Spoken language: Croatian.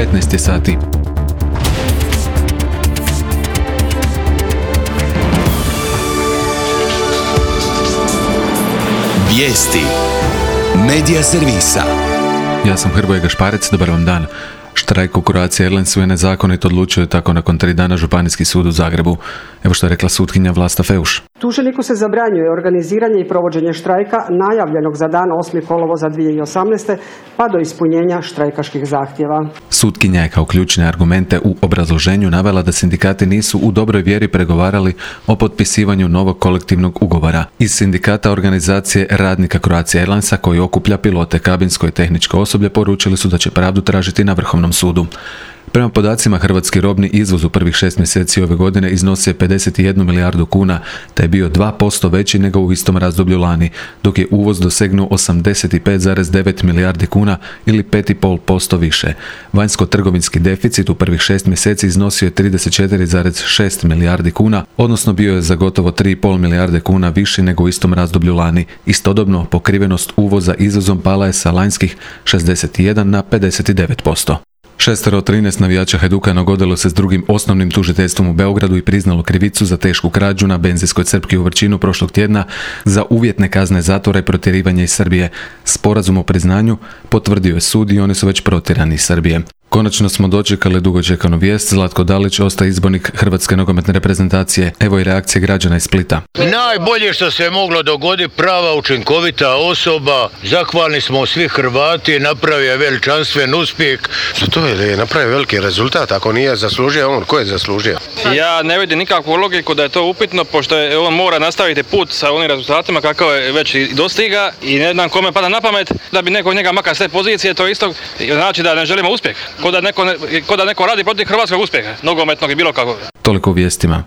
15 je sati. Vijesti Medija servisa. Ja sam Hrvoje Gašparec, dobar vam dan. Štrajk u Croatia Airlinesu je nezakonito, odlučio je tako nakon 3 dana Županijski sud u Zagrebu. Evo što je rekla sutkinja Vlasta Feuš. Tuženiku se zabranjuje organiziranje i provođenje štrajka najavljenog za dan 8. kolovoza 2018. pa do ispunjenja štrajkaških zahtjeva. Sutkinja je kao ključne argumente u obrazloženju navela da sindikati nisu u dobroj vjeri pregovarali o potpisivanju novog kolektivnog ugovora. Iz sindikata organizacije radnika Croatia Airlinesa, koji okuplja pilote, kabinsko i tehničko osoblje, poručili su da će pravdu tražiti na Vrhovnom sudu. Prema podacima, hrvatski robni izvoz u prvih 6 mjeseci ove godine iznosio 51 milijardu kuna, te je bio 2% veći nego u istom razdoblju lani, dok je uvoz dosegnuo 85,9 milijardi kuna ili 5,5% više. Vanjsko-trgovinski deficit u prvih 6 mjeseci iznosio je 34,6 milijardi kuna, odnosno bio je za gotovo 3,5 milijarde kuna više nego u istom razdoblju lani. Istodobno, pokrivenost uvoza izvozom pala je sa lanjskih 61 na 59%. 6 od 13 navijača Hajduka nagodilo se s drugim osnovnim tužiteljstvom u Beogradu i priznalo krivicu za tešku krađu na benzinskoj crpki u Vrčinu prošlog tjedna za uvjetne kazne zatvora i protjerivanje iz Srbije. Sporazum o priznanju potvrdio je sud i oni su već protjerani iz Srbije. Konačno smo dočekali dugočekanu vijest. Zlatko Dalić ostaje izbornik Hrvatske nogometne reprezentacije. Evo i reakcije građana iz Splita. Najbolje što se je moglo dogoditi, prava učinkovita osoba. Zahvalni smo svi Hrvati, napravio veličanstven uspjeh. To je napravio veliki rezultat, ako nije zaslužio on, ko je zaslužio? Ja ne vidim nikakvu logiku da je to upitno, pošto je on mora nastaviti put sa onim rezultatima kakav je već i dostiga i ne znam kome pada na pamet da bi neko njega maka s te pozicije, to isto znači da ne želimo uspjeh. Ko da neko radi protiv hrvatskog uspjeha, nogometnog i bilo kakvog. Toliko u vijestima.